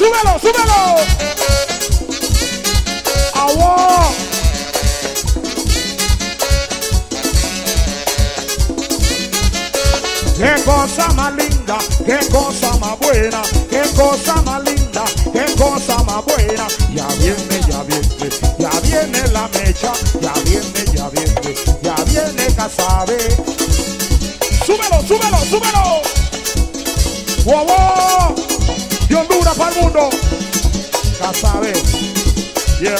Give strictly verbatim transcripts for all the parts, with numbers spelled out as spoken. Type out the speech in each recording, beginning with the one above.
súbelo, súbelo. Agua. Qué cosa más linda, qué cosa más buena, qué cosa más linda, qué cosa más buena. Ya viene, ya viene, ya viene la mecha, ya viene, ya viene, ya viene Casabe. Súbelo, súbelo, súbelo. Wow, wow. De Honduras para el mundo. Casabe. Yeah.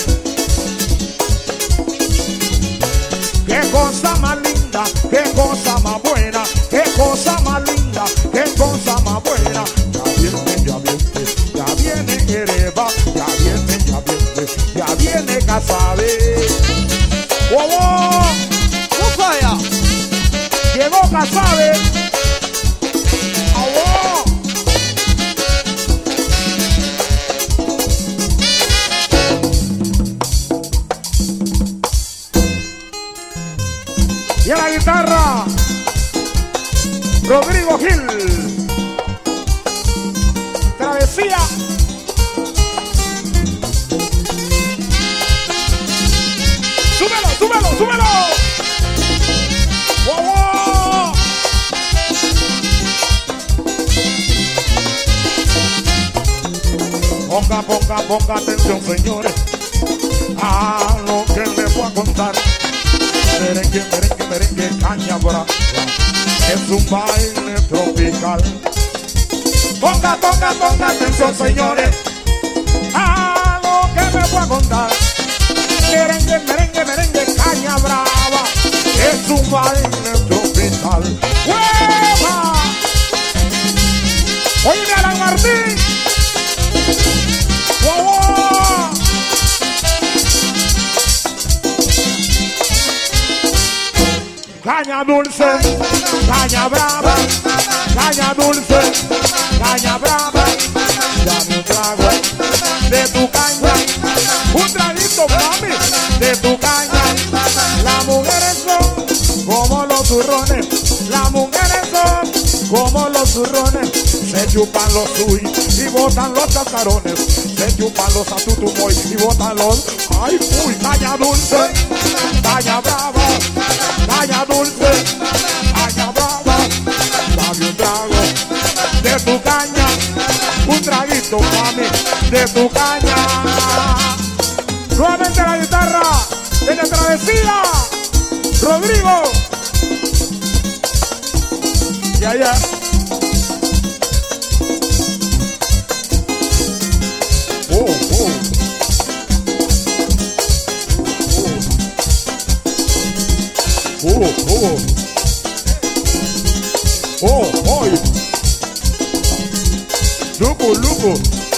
Qué cosa más linda, qué cosa más buena, qué cosa más linda, qué cosa más buena. Ya viene, ya viene, ya viene Ereba, ya viene, ya viene, ya viene Casabe. ¡Wow, wow! ¡Ufaya! Llegó Casabe. ¡Wow! Y a la guitarra, Rodrigo Gil. Travesía. Súbelo, súbelo, súbelo. Wow, wow. Ponga, ponga, ponga atención, señores, a lo que les voy a contar. Merengue, merengue, merengue, caña brava, es un baile tropical. Ponga, ponga, ponga atención, señores, a lo que me voy a contar. Merengue, merengue, merengue, caña brava, es un baile tropical. ¡Hueva! Oye, Alan Martín. ¡Wow, wow! Caña dulce, caña brava, caña dulce, caña brava. Dame un trago de tu caña, un traguito, mami, de tu caña. Las mujeres son como los turrones, las mujeres son como los turrones. Se chupan los suyos y botan los chascarones. Se chupan los atutumoy y botan los... ¡Ay, uy! Caña dulce, caña brava, caña dulce, caña brava. Dame un trago de tu caña, un traguito, mami, de tu caña. Nuevamente la guitarra de la travesía, Rodrigo. Ya, ya. Oh, oh. Oh, oh. Oh, oh. Luco, luco.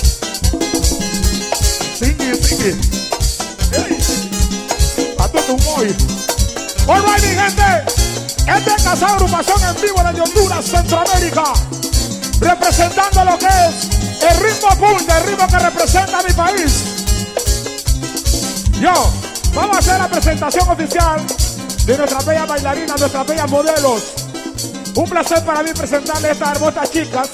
Sigue, sigue. Hey. A todo muy. All right, mi gente. Este es Casabe agrupación en vivo de Honduras, Centroamérica. Representando lo que es el ritmo punta, el ritmo que representa a mi país. Yo, vamos a hacer la presentación oficial de nuestras bellas bailarinas, nuestras bellas modelos. Un placer para mí presentarles a estas hermosas chicas.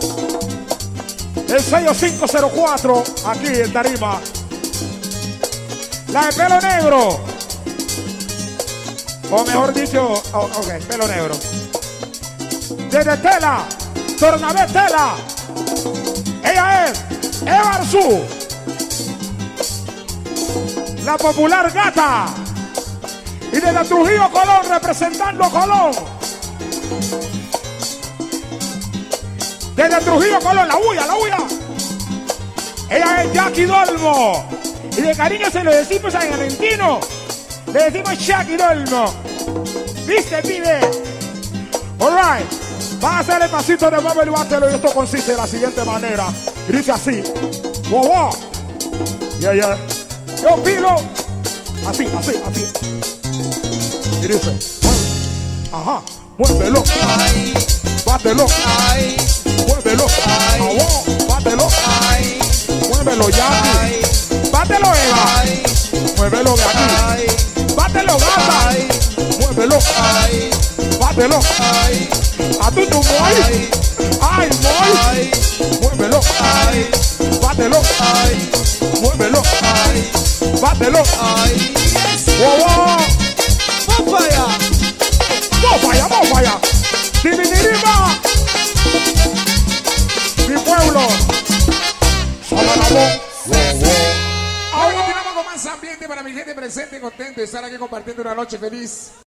El sello cinco cero cuatro, aquí en tarima. La de pelo negro. O mejor dicho, oh, ok, pelo negro. Desde Tela, Tornabé Tela. Ella es Eva Arzú, la popular gata. Y desde Trujillo, Colón, representando Colón. Desde Trujillo, Colón, la huya, la huya. Ella es Jackie Dolmo. Y de cariño se lo decimos en argentino. Le decimos Jackie Dolmo. ¿Viste, pibe? All right. Va a hacer el pasito de Mabel Bátelo y esto consiste de la siguiente manera. Y dice así. Wow, wow. Yeah, yeah. Yo pilo. Así, así, así. Y dice. Ajá. Muévelo. Ay. Bátelo. Ay. Muévelo. Ay. Oh, bátelo. Ay. Muévelo, Jackie. Bátelo, Eva. Ay. Muévelo de aquí. Ay. Bátelo, gata. Ay. Muévelo. Ay. Bátelo. Ay. A tu tu boy. Ay, boy. Muévelo. Ay. Bátelo. ay, muévelo, ay, bátelo. ay. Wow, wow. Papaya. Vamos allá, vamos allá. Divinirima. Mi pueblo. Salaramo. Ahora continuamos con más ambiente para mi gente presente, contento de estar aquí compartiendo una noche feliz.